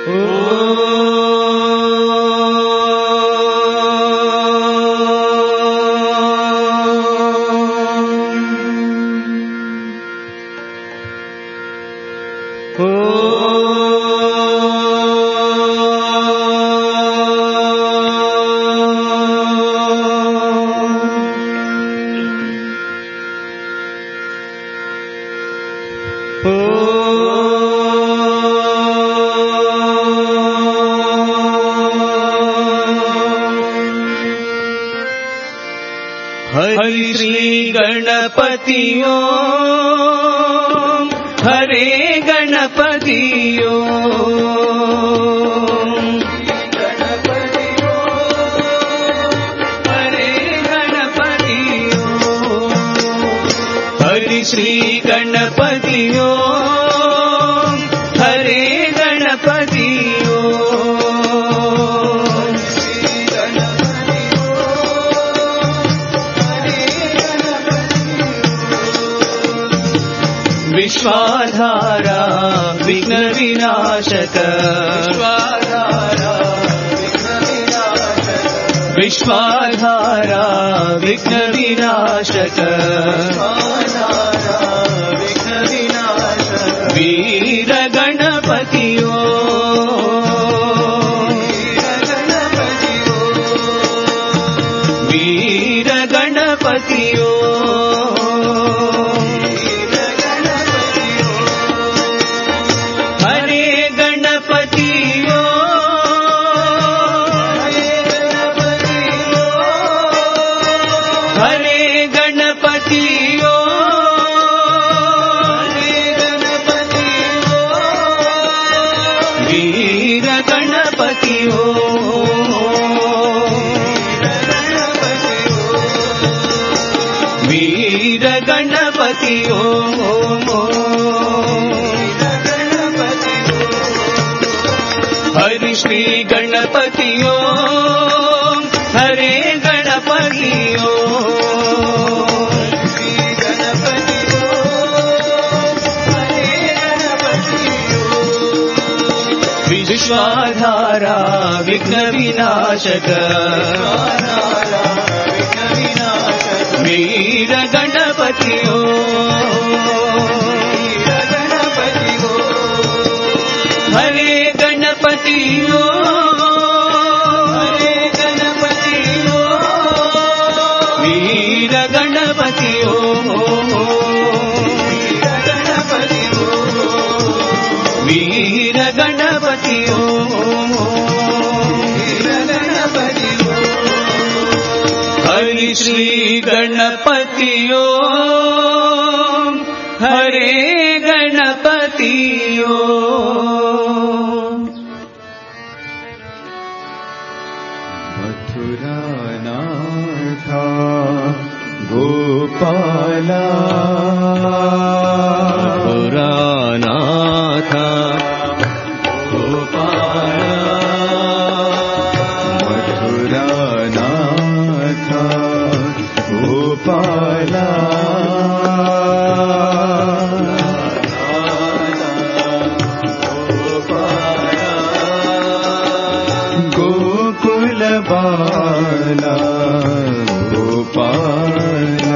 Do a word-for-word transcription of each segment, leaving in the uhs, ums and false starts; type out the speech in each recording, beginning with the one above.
हरि श्री गणपति ओम हरे गणपति ओम गणपति ओम हरे गणपति ओम हरि श्री गणपति ओम हरे गणपति ओम विश्वाधारा विघ्न विनाशक विश्वाधारा विघ्न विनाशक वीर गणपति वीर गणपति वीर गणपति ओम हरि श्री गणपति ओम हरे गणपति ओम विश्वाधारा विघ्न विनाशक वीर गणपति हरे गणपति हरे गणपति वीर गणपति वीर गणपति हरि श्री गणपति ओम हरे गणपति ओम मथुरानाथ गोपाला मथुरानाथ गोपाला मथुरानाथ गोपाला गोकुल बाला गोपाला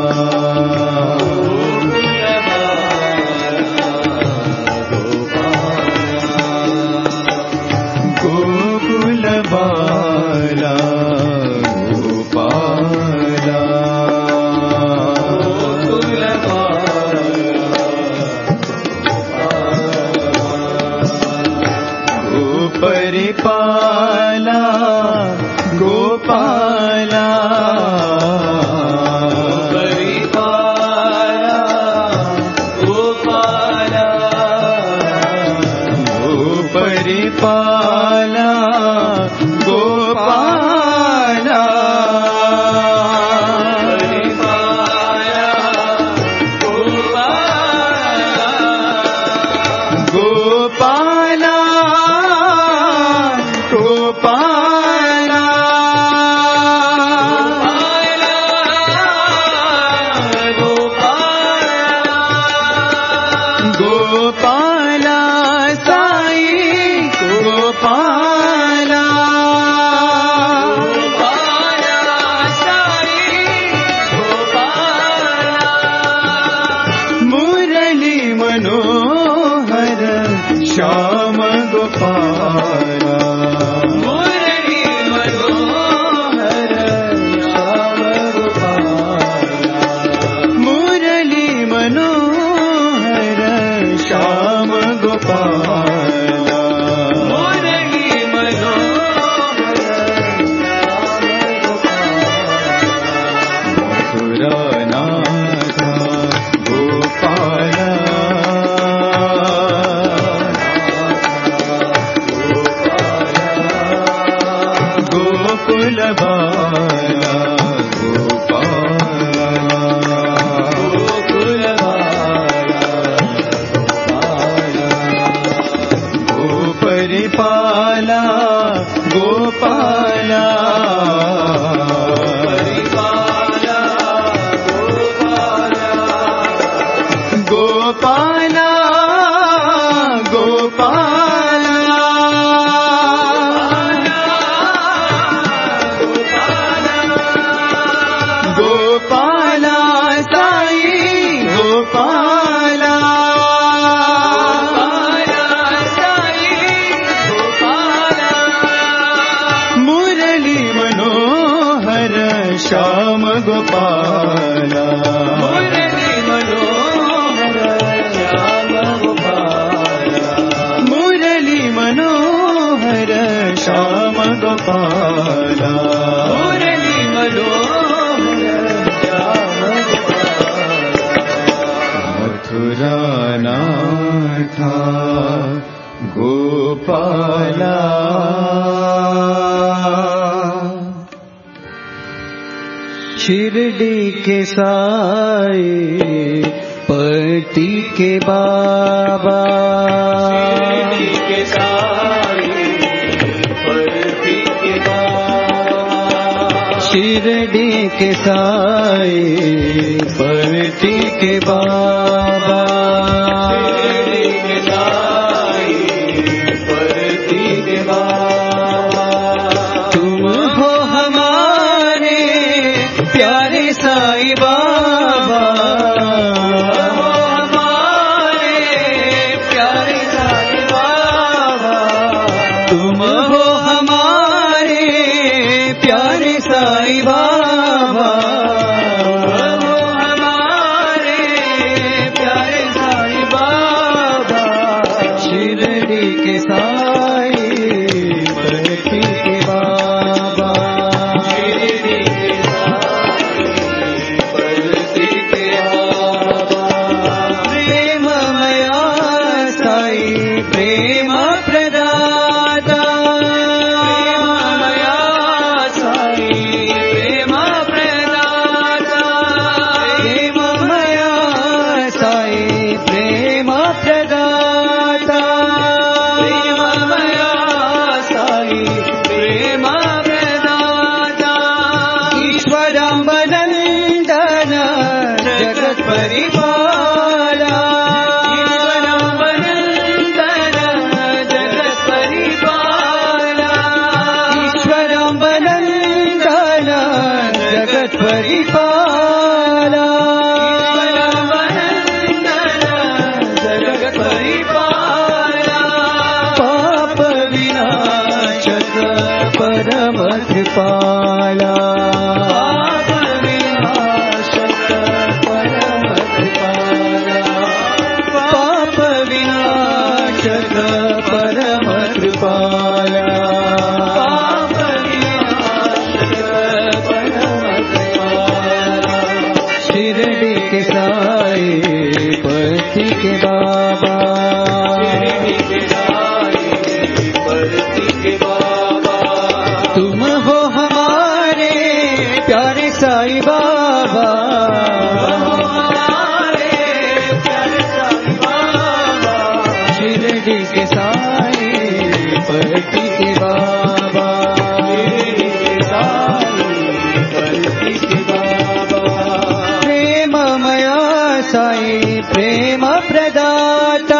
गोकुल बाला गोपाला गोपरिपाला गोपाला परिपाला गोपाला गोपरिपाला गोपाला गोपाला गोपाला गोपाला साई मनोहर श्याम गोपाला मुरली मनोहर श्याम गोपाला मुरली मनोहर श्याम गोपाला मुरली मनोहर मथुरानाथ गोपाला गोकुल बाला गोपाला गोकुल बाला गोपरिपाला गोपाला परिपाला गोपाला गोपाला गोपाला गोपाला साई गोपाला मुरली मनोहर श्याम गोपाला मुरली मनोहर श्याम गोपाला मुरली मनोहर श्याम गोपाला मुरली मनोहर श्याम मथुरानाथ गोपाला शिरडी के साई पति के बाबा शिरडी के साई परती के बाबा शिरडी के साई पति के बाबा शिरडी के साई परती के बाबा तुम हो हमारे प्यारे साई बाबा हमारे प्यारे साई बाबा तुम हो हमारे प्यारे साई बाबा हमारे प्यारे साई बाबा शिरडी के साई पति के बाबा शिरडी के साई परती के बाबा प्रेममया साई प्रेम प्रदाता प्रेममया साई प्रेम प्रदाता प्रेममया साई प्रेम प्रदाता प्रेममया साई प्रेम प्रदाता ईश्वराम्बनन्दन जगत् परिपाला ईश्वराम्बनन्दन जगत् परिपाला ईश्वराम्बनन्दन जगत् परिपाला ईश्वराम्बनन्दन जगत् परिपाला पाप विनाशक परम कृपाला पाप विनाशक परम कृपाला पाप विनाशक परम कृपाला पाप विनाशक परम कृपाला शिरडी के साई पति के बाबा शिरडी के साई परती के बाबा तुम हो हमारे प्यारे साई बाबा हमारे प्यारे साई बाबा शिरडी के साई पति के बाबा शिरडी के साई परती के बाबा प्रेममया साई प्रेम प्रदाता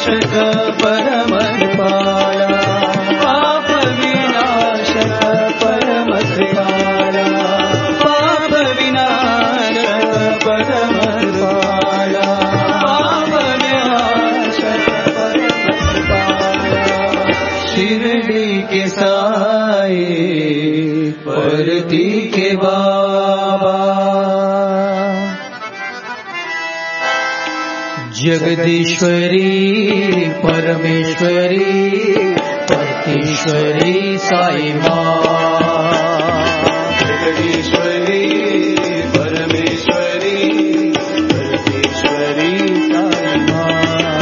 विनाशक परमकृपाला पाप विनाशक परमकृपाला पाप विनाशक परमकृपाला पाप विनाशक परमकृपाला शिरडी के साए परती के बाबा जगदीश्वरी परमेश्वरी परतीश्वरी साई माँ जगदीश्वरी परमेश्वरी परमेश्वरी साई माँ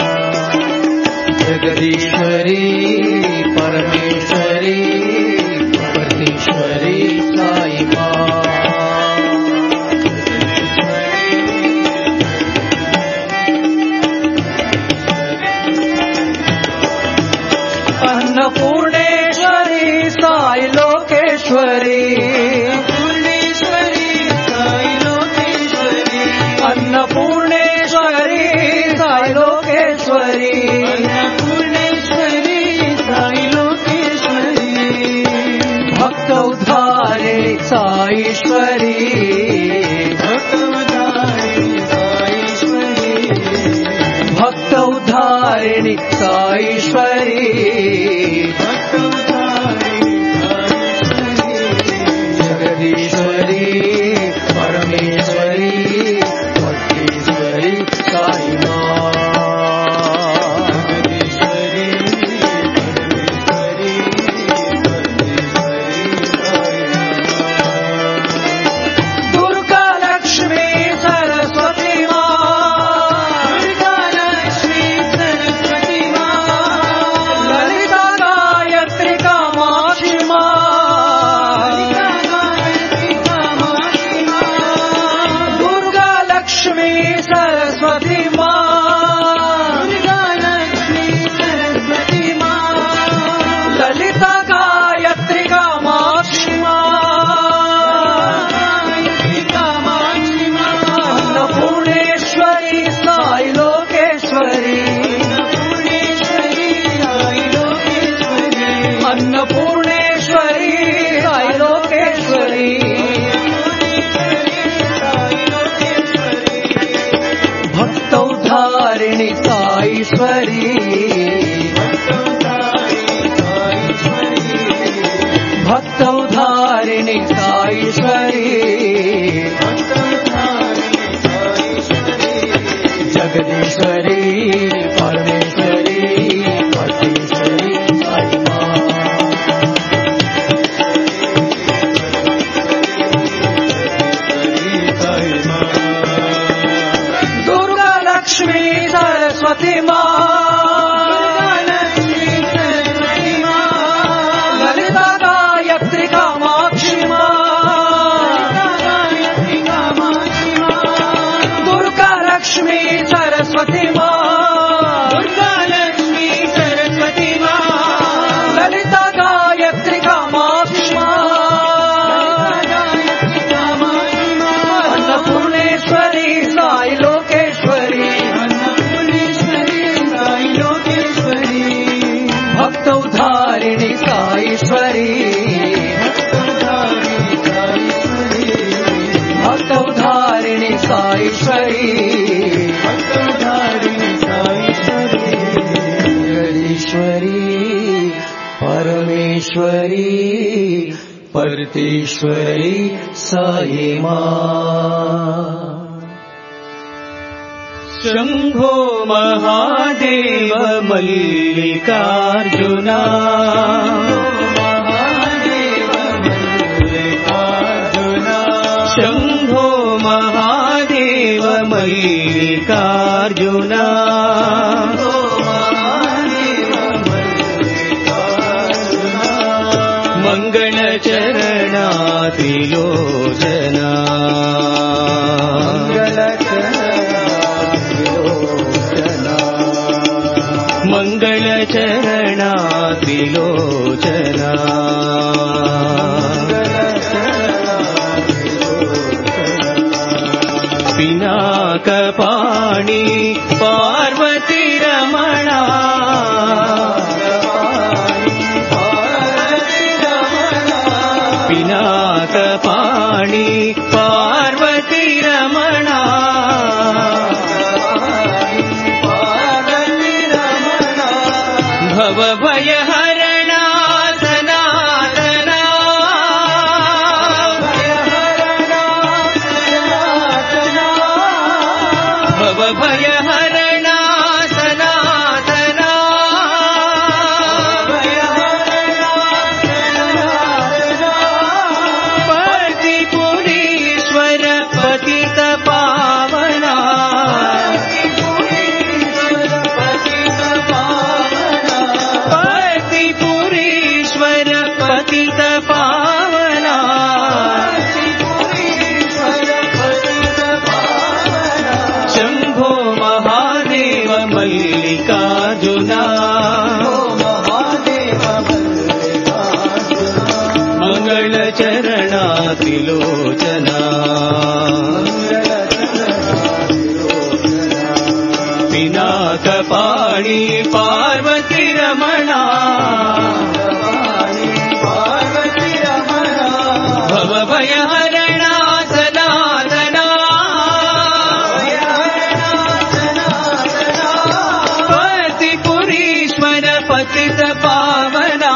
जगदीश्वरी परमेश्वरी परतीश्वरी साई माँ अन्नपूर्णेश्वरी साई लोकेश्वरी पूर्णेश्वरी साई लोकेश्वरी अन्नपूर्णेश्वरी साई लोकेश्वरी अन्नपूर्णेश्वरी साई लोकेश्वरी भक्त उद्धारिणी साईश्वरी भक्त उद्धारिणी साईश्वरी भक्त उद्धारिणी साईश्वरी जगदीश्वरी परमेश्वरी परमेश्वरी साई माँ जगदीश्वरी परमेश्वरी परमेश्वरी साई माँ दुर्गा लक्ष्मी सरस्वती माँ दुर्गा लक्ष्मी सरस्वती माँ ललिता गायत्री कामाक्षी माँ दुर्गा लक्ष्मी सरस्वती माँ दुर्गा लक्ष्मी सरस्वती माँ ललिता गायत्री कामाक्षी माँ कामाक्षी माँ अन्नपूर्णेश्वरी साई लोकेश्वरी अन्नपूर्णेश्वरी साई लोकेश्वरी अन्नपूर्णेश्वरी साई लोकेश्वरी भक्त उद्धारिणी साईश्वरी भक्त उद्धारिणी साईश्वरी जगदीश्वरी परमेश्वरी परमेश्वरी साई माँ दुर्गा लक्ष्मी सरस्वती माँ ललिता गायत्री कामाक्षी माँ दुर्गा लक्ष्मी सरस्वती माँ दुर्गा लक्ष्मी सरस्वती माँ ललिता गायत्री कामाक्षी माँ अन्नपूर्णेश्वरी साई लोकेश्वरी अन्नपूर्णेश्वरी साई लोकेश्वरी भक्त उद्धारिणी साईश्वरी भक्त उद्धारिणी साईश्वरी जगदीश्वरी परमेश्वरी परतीश्वरी साई माँ शंभो महादेव मल्लिकार्जुना शंभो महादेव मल्लिकार्जुना मंगल चरणा त्रिलोचना मंगल चरणा त्रिलोचना पिनाक पिनाकपाणि पार्वती रमणा पिनाकपाणि पार्वती रमणा भवभयहरणा सनातना भवभयहरणा सनातना पतिपुरीश्वर पतित पावना पतिपुरीश्वर पतित पावना शंभो महादेव मल्लिकार्जुना मंगलचरणा त्रिलोचना पिनाकपाणि पार्वती रमणा भवभयहरणा सनातना पतिपुरीश्वर पतित पावना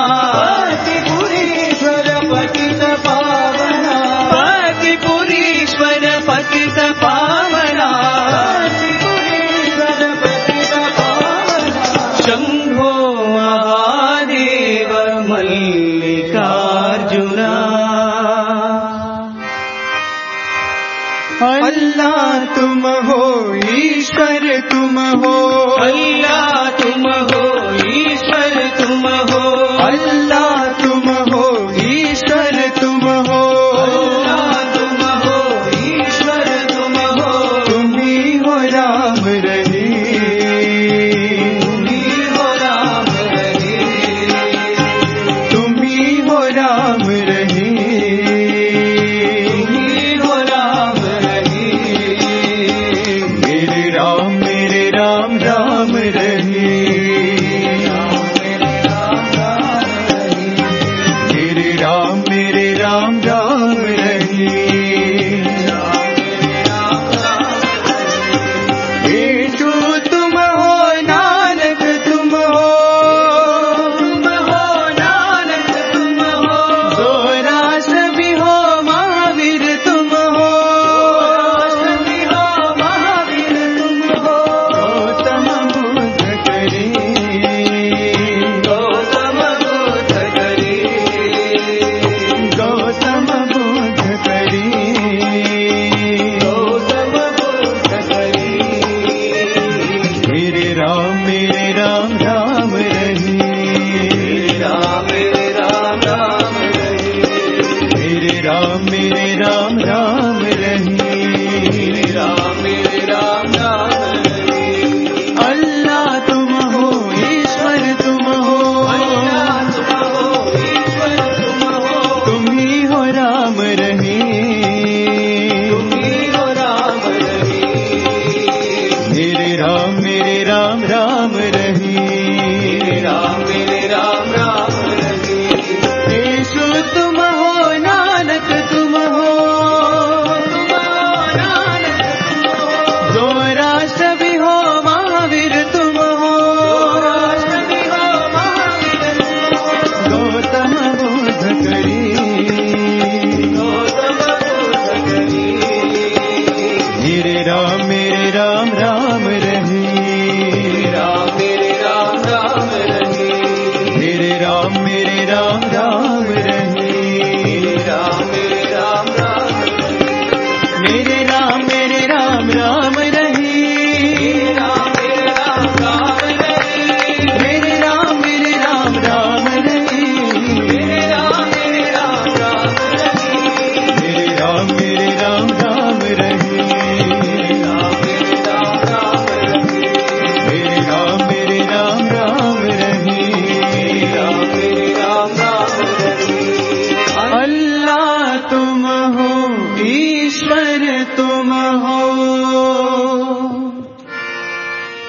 पतिपुरीश्वर पतित पावना शंभो महादेव मल्लिकार्जुना अल्लाह तुम हो ईश्वर तुम हो अल्लाह तुम हो ईश्वर तुम हो अल्लाह तुम हो ईश्वर तुम हो अल्लाह तुम हो ईश्वर तुम हो तुम ही हो राम रहीम तुम ही हो राम रहीम तुम ही हो राम रहीम तुम ही हो राम रहीम मेरे राम मेरे राम राम रहीम मेरे राम मेरे राम राम रहीम येशु तुम हो नानक तुम हो तुम हो नानक तुम हो जोरास भी हो महावीर तुम हो सभी हो महावीर तुम हो गौतम बुद्ध करी गौतम बुद्ध करी गौतम बुद्ध करी गौतम बुद्ध करी मेरे राम मेरे राम राम रही राम मेरे राम राम रही मेरे राम मेरे राम राम रही राम मेरे राम राम रही अल्लाह तुम हो ईश्वर तुम हो अल्लाह तुम हो ईश्वर तुम हो तुम ही हो राम रही तुम ही हो राम रही मेरे राम मेरे राम राम रही राम मेरे राम राम रही येशु तुम हो नानक तुम हो तुम हो नानक तुम हो जोराष्ट्र भी हो महावीर तुम हो सभी हो महावीर तुम हो गौतम बुद्ध करी गौतम बुद्ध करी मेरे राम मेरे राम राम रही राम मेरे राम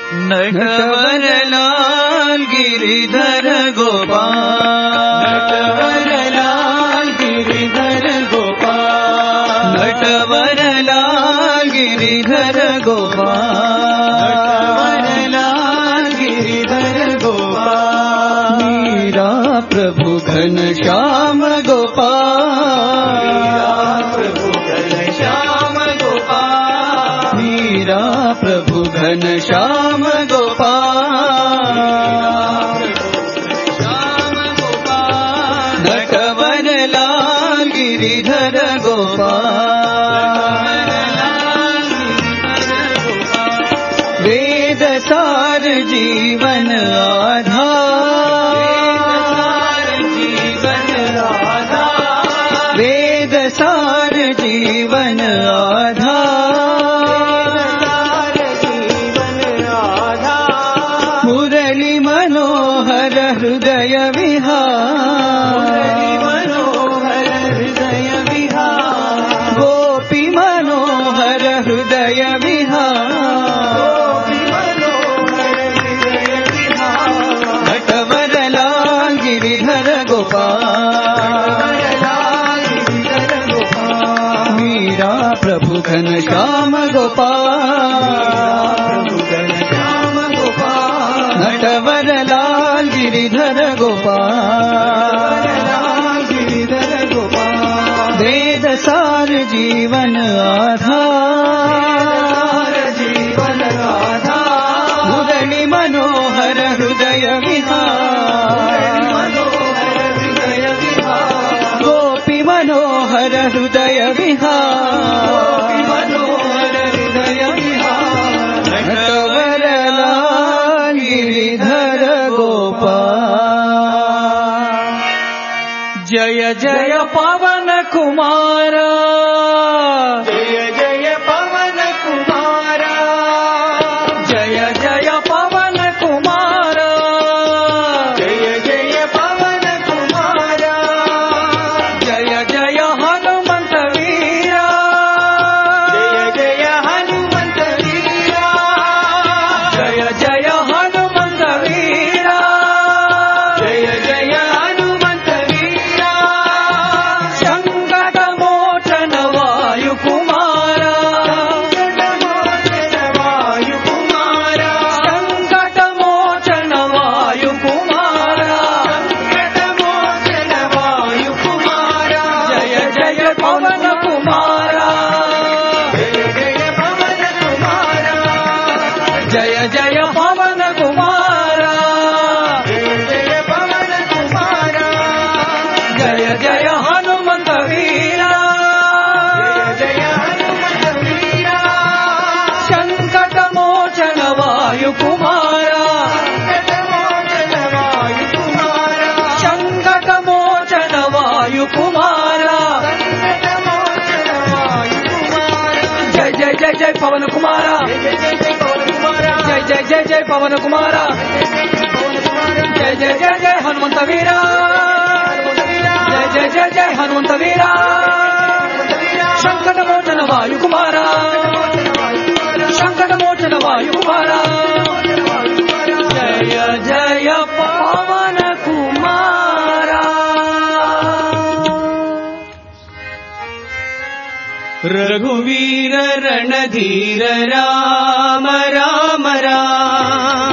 नटवरलाल गिरिधर गोपाल, नटवरलाल गिरिधर गोपाल, नटवरलाल गिरिधर गोपाल, नटवरलाल गिरिधर गोपाल। मीरा प्रभु घनश्याम गोपाल, प्रभु घनश्याम गोपाल, मीरा प्रभु घनश्याम गोपाल, श्याम गोपाल, नटवरलाल गिरिधर गोपाल। वेद सार जीवन आधार, जीवन आधार, वेद सार जीवन आधार, जीवन आधार, मुरली मनोहर हृदय विहार, मनोहर हृदय विहार, गोपी मनोहर हृदय विहार, मनोहर हृदय विहार, नटवरलाल गिरिधर गोपाल, गिरिधर गोपाल, मीरा प्रभु घनश्याम गोपाल, घनश्याम गोपाल, नटवरलाल गिरिधर गोपाल, गिरिधर गोपाल, वेद सार जीवन आधार, जीवन आधार, मुरली मनोहर हृदय विहार, मनोहर हृदय विहार, गोपी मनोहर हृदय विहार, मनोहर हृदय विहार, नटवरलाल गिरिधर गोपाल। जय जय पवन कुमार, जय जय पवन कुमार, जय जय पवन कुमार, जय जय पवन कुमार, जय जय हनुमंत वीरा, जय जय हनुमंत वीरा, जय जय हनुमंत वीरा, जय जय हनुमंत वीरा, संकट मोचन वायु कुमार, वायु कुमार, संकट मोचन वायु कुमार, संकट मोचन वायु कुमार, जय जय पवन कुमार, जय जय पवन कुमार, जय जय पवन कुमार, जय जय पवन कुमार, जय जय हनुमंत वीरा, जय जय हनुमंत वीरा, संकट मोचन वायु कुमार, संकट मोचन वायु कुमार, संकट मोचन वायु कुमार, संकट मोचन वायु कुमार, जय जय जय जय पवन कुमार, जय जय जय पवन कुमार, जय जय जय जय पवन कुमार, जय जय जय जय हनुमंत वीरा, जय जय जय जय हनुमंत वीरा, संकट मोचन वायु कुमार, संकट मोचन वायु कुमार, जय जय पवन कुमार। रघुवीर रणधीर राम राम राम,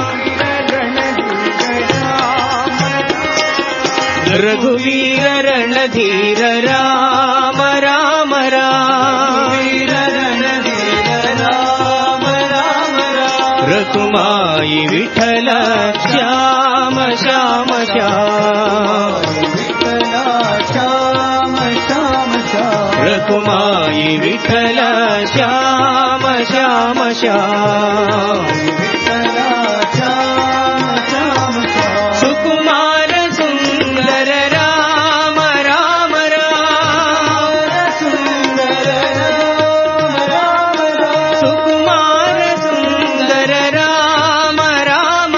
रघुवीर रणधीर राम राम राम, रणधीर राम राम राम, रघुमाई विठ्ठल श्याम श्याम श्याम, श्याम श्याम श्याम, रघुमाई विठ्ठल श्याम श्याम श्याम, सुकुमार सुंदर राम राम राम, सुकुमार सुंदर राम राम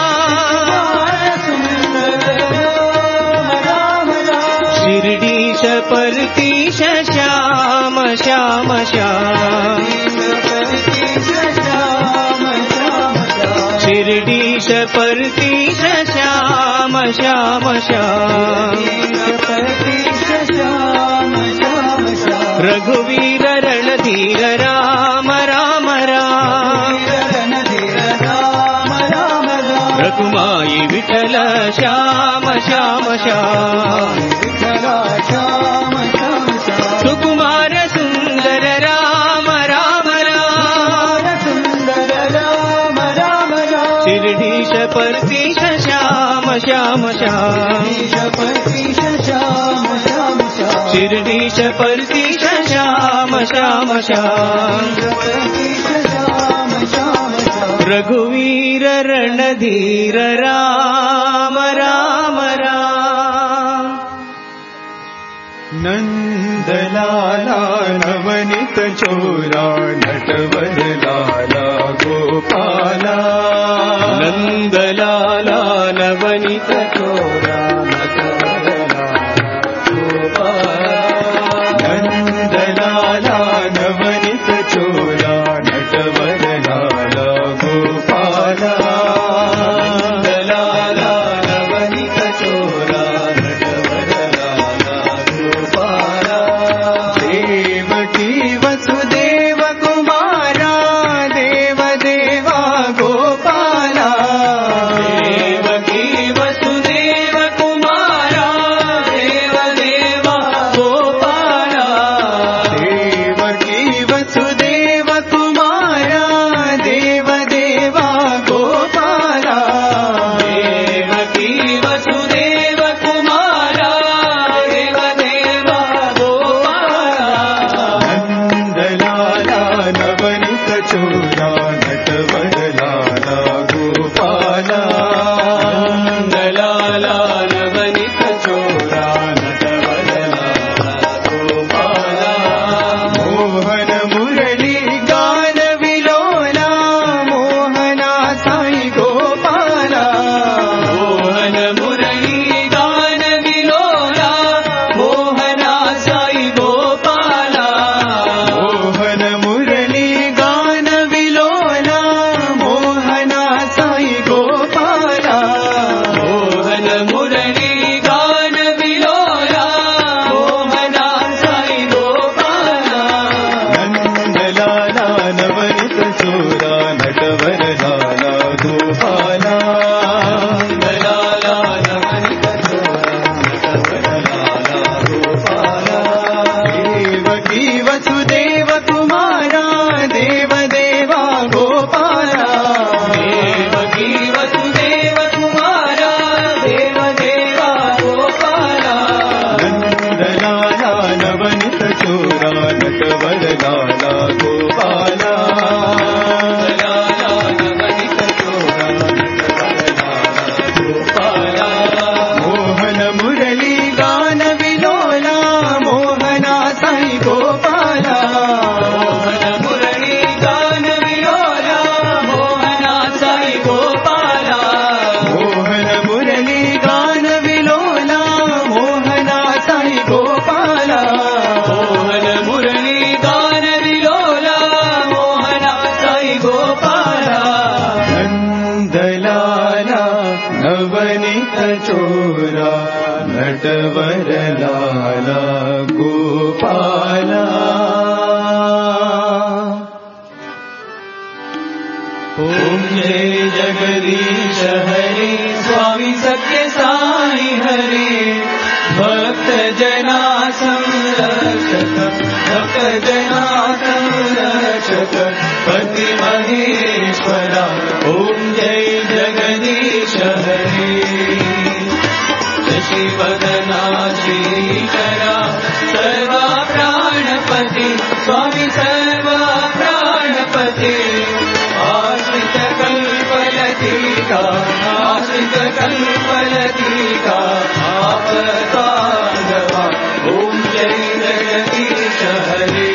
राम, शिरडीश परतीश श्याम श्याम श्याम, शिरडीश परतीश श्याम श्याम श्याम रघुवीर रणधीर राम राम राम रघुमाई विठल श्याम श्याम श्याम सुकुमार सुंदर राम राम राम शिरडीश परतीश श्याम श्याम श्याम शिरडीश परतीश श्याम श्याम श्याम रघुवीर रणधीर राम राम राम नंदलाला नवनीत चोरा नटवर लाला गोपाला नंदलाला नवनीत चोरा नटवर नंदलाला नवनीत चोरा नटवर लाला गोपाला नंदलाला नवनीत चोरा नटवर लाला गोपाला देवकी वसुदेव कुमारा देव देवा गोपाला देवकी वसुदेव कुमारा देव देवा गोपाला देवकी वसुदेव कुमारा देव देवा गोपाला देवकी वसुदेव कुमारा देव देवा गोपाला नंदलाला नवनीत चोरा नटवर लाला गोपाला नंदलाला नवनीत चोरा नटवर लाला गोपाला मोहन मुरली गान विलोला मोहना साई गोपाला मोहन मुरली गान विलोला मोहना साई गोपाला मोहन मुरली गान विलोला मोहना साई गोपाला मोहन मुरली गान विलोला मोहना साई गोपाला नंदलाला नवनीत चोरा नटवर लाला गोपाला नंदलाला नवनीत चोरा नटवर लाला गोपाला देवकी वसुदेव कुमारा देव देवा गोपाला देवकी वसुदेव कुमारा देव देवा गोपाला नंदलाला नवनीत चोरा नटवर लाला गोपाला नंदलाला नवनीत चोरा नटवर लाला गोपाला मोहन मुरली गान विलोला मोहना साई गोपाला मोहन मुरली गान विलोला मोहना साई गोपाला मोहन मुरली गान विलोला मोहना साई गोपाला मोहन मुरली गान विलोला मोहना साई गोपाला नंदलाला नवनीत चोरा नटवर लाला गोपाला ओम जय जगदीश हरे स्वामी सत्य साई हरे भक्त जना संरक्षक भक्त जना संरक्षक पति महेश्वरा ओम जय जगदीश हरे शशिवदना श्रीकरा सर्वा प्राणपति स्वामी सर्वा प्राणपति आश्रित कल्पलतिका आश्रित कल्पलतिका आपदागवा ओम जय जगदीश हरे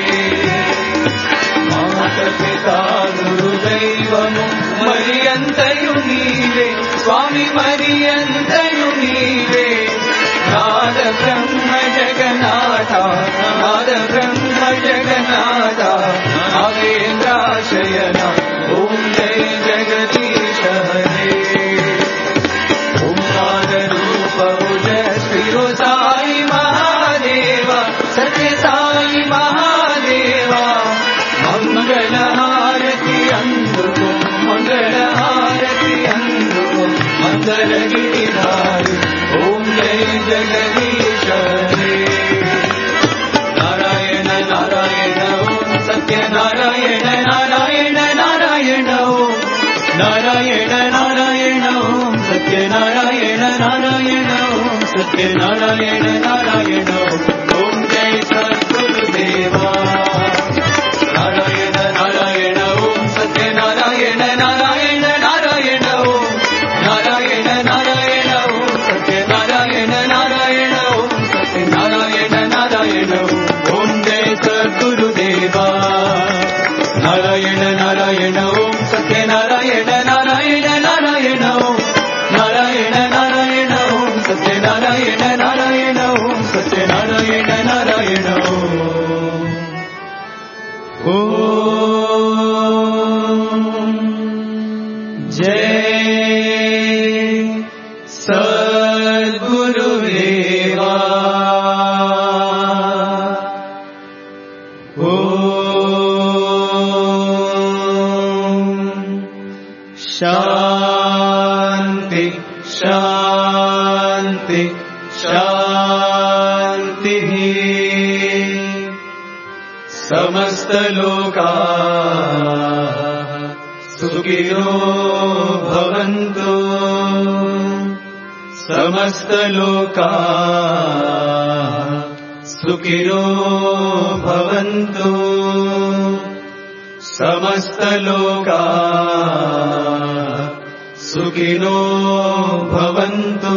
माता पिता गुरुदैवము మరియంతయు నీవే స్వామి మరియంతయు నీవే నాద బ్రహ్మ జగన్నాథ నాద బ్రహ్మ జగన్నాథ నాగేంద్రాశయన ఓం జయ జగదీశ नारायण नारायण ओम सत्यनारायण नारायण ओम सत्यनारायण नारायण ओम जय सद्गुरुदेवा नारायण नारायण ओम सत्यनारायण नारायण नारायण ओम नारायण नारायण ओम सत्यनारायण नारायण ओम सत्यनारायण नारायण ओम जय सद्गुरुदेवा नारायण नारायण ओम सत्यनारायण नारायण नारायण ओम नारायण नारायण ओम सत्यनारायण नारायण ओम सत्यनारायण नारायण ओम जय सद्गुरुदेवा शांति शांति शांति समस्त लोकाः सुखिनो भवन्तु समस्त लोकाः सुखिनो भवन्तु समस्त लोकाः सुखिनो भवन्तु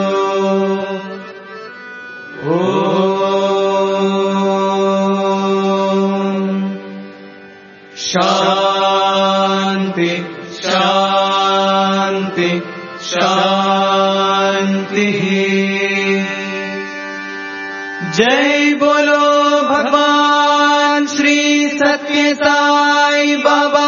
ओम शांति शांति शांति जय बोलो भगवान श्री सत्य साई बाबा